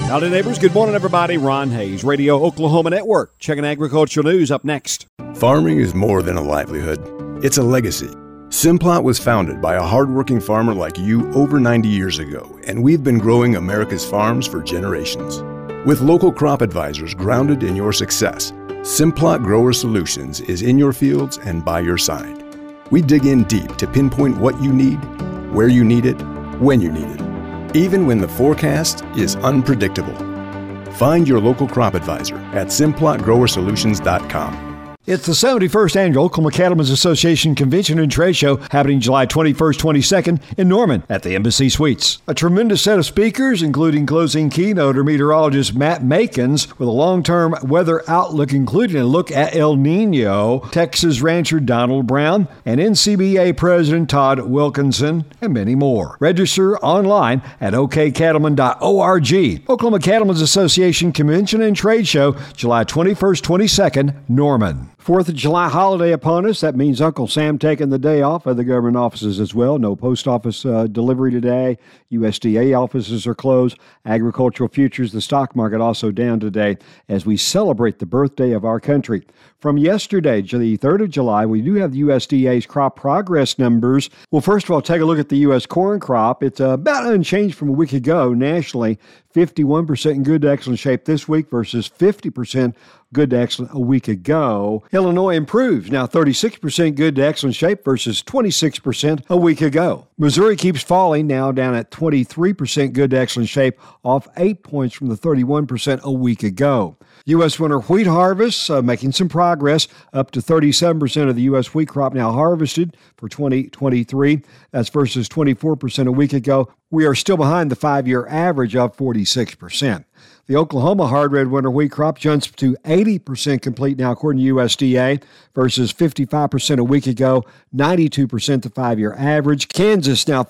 Howdy, neighbors. Good morning, everybody. Ron Hayes, Radio Oklahoma Network. Checking agricultural news up next. Farming is more than a livelihood. It's a legacy. Simplot was founded by a hardworking farmer like you over 90 years ago, and we've been growing America's farms for generations. With local crop advisors grounded in your success, Simplot Grower Solutions is in your fields and by your side. We dig in deep to pinpoint what you need, where you need it, when you need it, even when the forecast is unpredictable. Find your local crop advisor at SimplotGrowerSolutions.com. It's the 71st Annual Oklahoma Cattlemen's Association Convention and Trade Show happening July 21st, 22nd in Norman at the Embassy Suites. A tremendous set of speakers, including closing keynoter meteorologist Matt Makins with a long-term weather outlook, including a look at El Nino, Texas rancher Donald Brown, and NCBA President Todd Wilkinson, and many more. Register online at okcattleman.org. Oklahoma Cattlemen's Association Convention and Trade Show, July 21st, 22nd, Norman. 4th of July holiday upon us. That means Uncle Sam taking the day off. Other government offices as well. No post office delivery today. USDA offices are closed. Agricultural futures, the stock market also down today as we celebrate the birthday of our country. From yesterday, the 3rd of July, we do have the USDA's crop progress numbers. Well, first of all, take a look at the U.S. corn crop. It's about unchanged from a week ago nationally. 51% in good to excellent shape this week versus 50% good to excellent a week ago. Illinois improves, now 36% good to excellent shape versus 26% a week ago. Missouri keeps falling, now down at 23% good to excellent shape, off 8 points from the 31% a week ago. U.S. winter wheat harvests making some progress, up to 37% of the U.S. wheat crop now harvested for 2023. That's versus 24% a week ago. We are still behind the 5-year average of 46%. The Oklahoma hard red winter wheat crop jumps to 80% complete now, according to USDA, versus 55% a week ago, 92% the 5-year average. Kansas now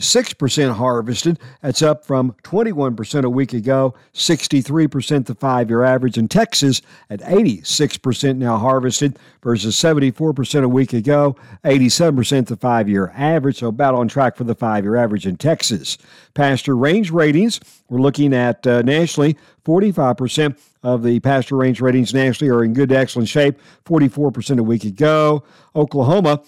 46% harvested. That's up from 21% a week ago, 63% the 5-year average. And Texas at 86% now harvested versus 74% a week ago, 87% the 5-year average. So about on track for the 5-year average in Texas. Pasture range ratings, we're looking at nationally, 45% of the pasture range ratings nationally are in good to excellent shape, 44% a week ago. Oklahoma,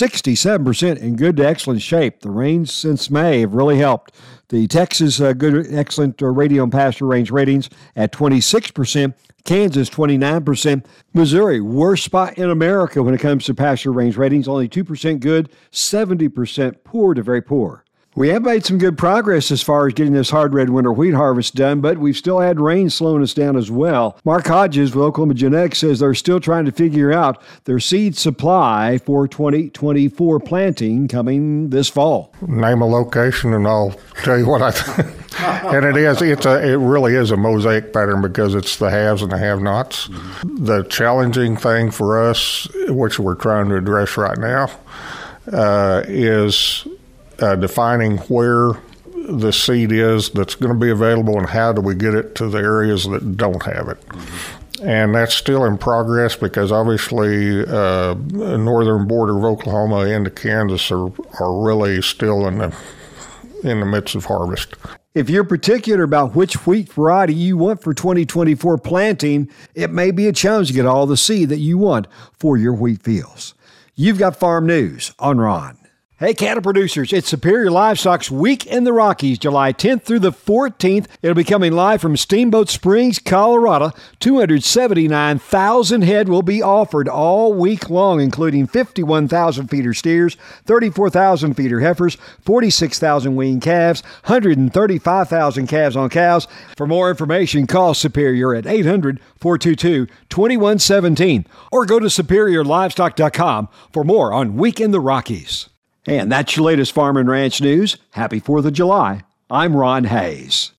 67% in good to excellent shape. The rains since May have really helped. The Texas good excellent radio and pasture range ratings at 26%. Kansas, 29%. Missouri, worst spot in America when it comes to pasture range ratings, only 2% good, 70% poor to very poor. We have made some good progress as far as getting this hard red winter wheat harvest done, but we've still had rain slowing us down as well. Mark Hodges with Oklahoma Genetics says they're still trying to figure out their seed supply for 2024 planting coming this fall. Name a location and I'll tell you what I think. And it really is a mosaic pattern because it's the haves and the have-nots. Mm-hmm. The challenging thing for us, which we're trying to address right now, is defining where the seed is that's going to be available and how do we get it to the areas that don't have it. Mm-hmm. And that's still in progress because obviously the northern border of Oklahoma into Kansas are really still in the midst of harvest. If you're particular about which wheat variety you want for 2024 planting, it may be a challenge to get all the seed that you want for your wheat fields. You've got farm news on Ron. Hey, cattle producers, it's Superior Livestock's Week in the Rockies, July 10th through the 14th. It'll be coming live from Steamboat Springs, Colorado. 279,000 head will be offered all week long, including 51,000 feeder steers, 34,000 feeder heifers, 46,000 weaned calves, 135,000 calves on cows. For more information, call Superior at 800-422-2117 or go to superiorlivestock.com for more on Week in the Rockies. And that's your latest farm and ranch news. Happy 4th of July. I'm Ron Hayes.